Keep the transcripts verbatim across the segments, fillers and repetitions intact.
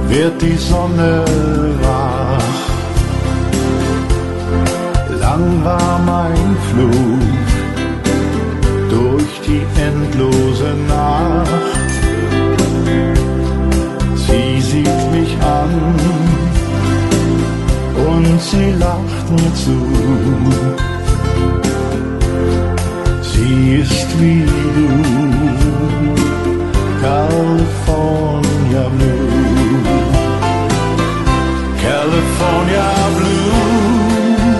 wird die Sonne wach. Lang war mein Flug durch die endlose Nacht. Sie sieht mich an und sie lacht mir zu. Sie ist wie du, California Blue, California Blue.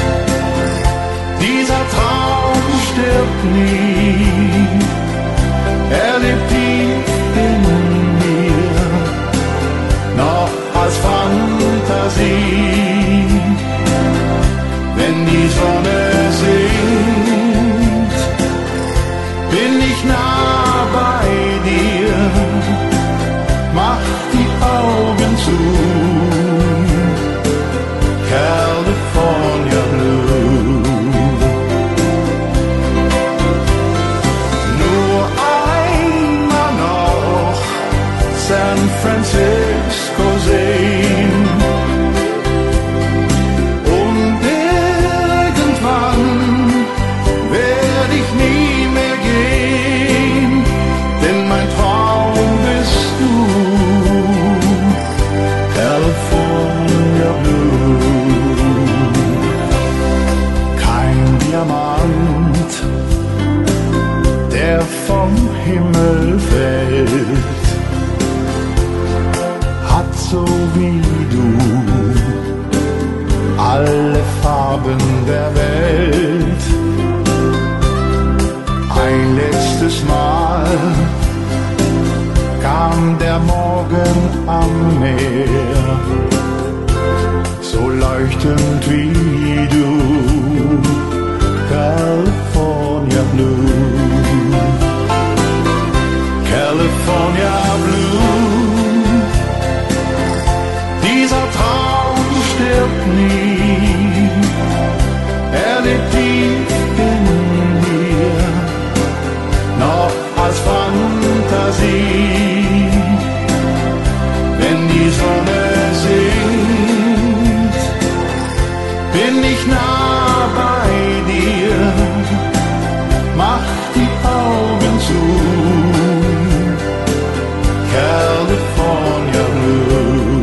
Dieser Traum stirbt nie, er lebt tief in mir, noch als Fantasie. Wenn die Sonne singt, bin ich nah bei dir, mach die Augen zu, California Blue. Nur einmal noch San Francisco sehen, und irgendwann werde ich nie mehr gehen, denn mein Traum bist du, California Blue. Kein Diamant, der vom Himmel fällt, hat so wie du alle Farben der Welt. Ein letztes Mal kam der Morgen am Meer, so leuchtend wie du, California Blue, California Blue. Dieser Traum stirbt nie, er lebt tief in mir, noch als Fantasie. Wenn die Sonne singt, bin ich nah bei dir, mach die Augen zu, California Blue.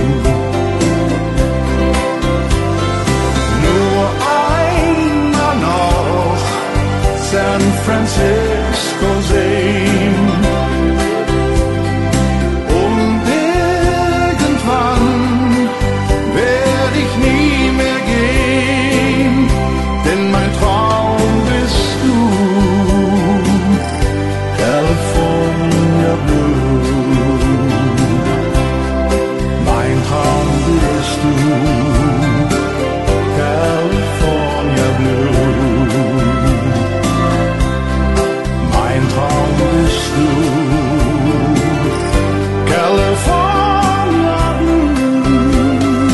Nur einmal noch San Francisco sehen, und irgendwann werde ich nie mehr gehen, denn mein Traum bist du, California Blue. Mein Traum bist du, California Blue. Mein Traum bist du, California Blue.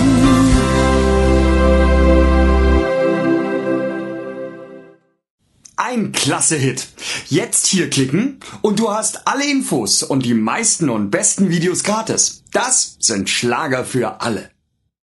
Ein klasse Hit. Jetzt hier klicken und du hast alle Infos und die meisten und besten Videos gratis. Das sind Schlager für alle.